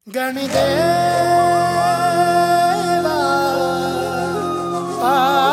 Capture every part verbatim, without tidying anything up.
गणदेवा आ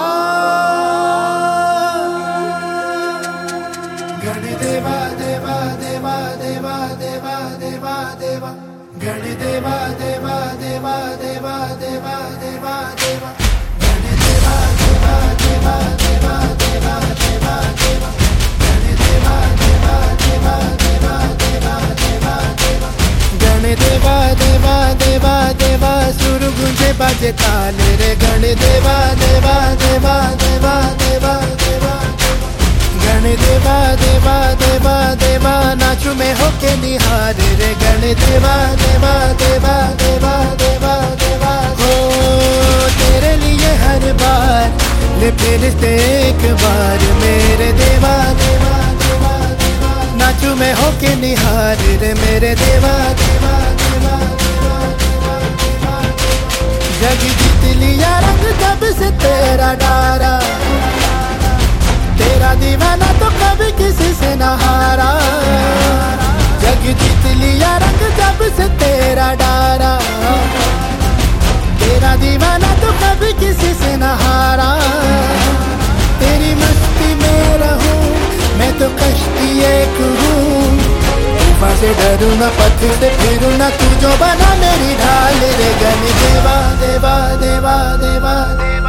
गणदेवा देवा देवा देवा देवा देवा देवा गणदेवा देवा देवा देवा देवा देवा देवा गणदेवा देवा देवा देवा देवा देवा देवा गणदेवा देवा देवा देवा देवा देवा देवा गणदेवा देवा देवा देवा सुर गुंजे बाजे ताल रे गणदेवा देवा देवा देवा देवा देवा गणदेवा देवा देवा देवा नाचू में होके निहार रे गणदेवा देवा देवा देवा देवा देवा हो तेरे लिए हर बार ले फिर से एक बार मेरे देवा देवा देवा देवा नाचू में होके निहार रे मेरे देवा देवा देवा देवा देवा जग जीत लिया रंग जब से तेरा डारा तेरा दीवाना तो कभी किसी से न हारा जग जीत लिया रंग जब से तेरा डारा तेरा दीवाना तो कभी किसी से न हारा तेरी मस्ती में रहूं मैं तो कश्ती एक हूँ तूफान से डरूं न पत्थर से फिरूं न तू जो बना मेरी ढाल रे गणदेवा देवा देवा देवा देवा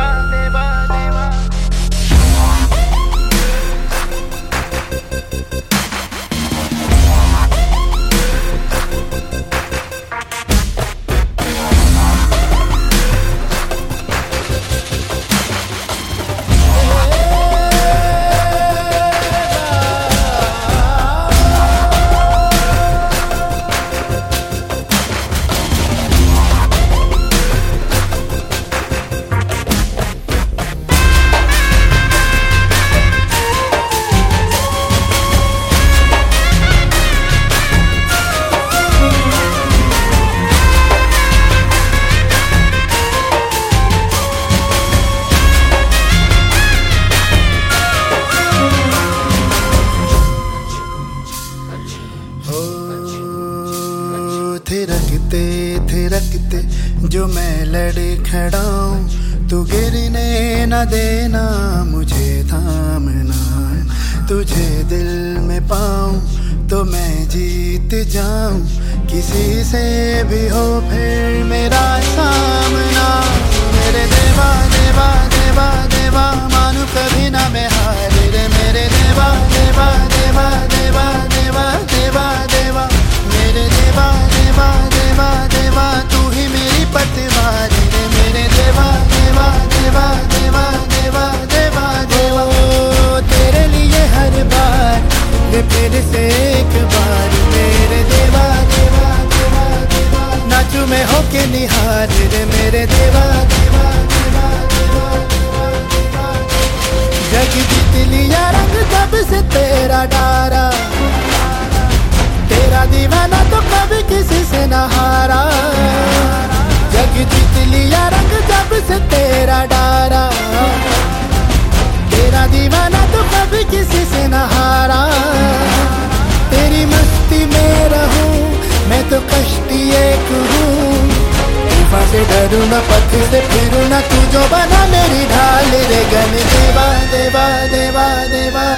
थिरकते थिरकते जो मैं लड़ खड़ा हूँ तू गिरने न देना मुझे थामना तुझे दिल में पाऊँ तो मैं जीत जाऊँ किसी से भी हो फिर मेरा सामना मेरे देवा देवा देवा देवा मानू कभी ना मैं हार रे मेरे देवा देवा देवा देवा देवा देवा देवा मेरे देवा देवा देवा देवा तू ही मेरी पतवार रे मेरे देवा देवा देवा देवा देवा देवा देवा तेरे लिए हर बार ये फिर से एक बार मेरे देवा देवा देवा देवा नाचू में होके निहार रे मेरे देवा देवा देवा देवा देवा जग जीत लिया रंग जब से तेरा डारा तेरा दीवाना तो कभी किसी से न हारा जग जीत लिया रंग जब से तेरा डारा तेरा दीवाना तो कभी किसी से न हारा तेरी मस्ती में रहूं मैं तो कश्ती एक हूँ तूफान से डरूं न पत्थर से फिरूं न तू जो बना मेरी ढाल रे गणदेवा देवा देवा देवा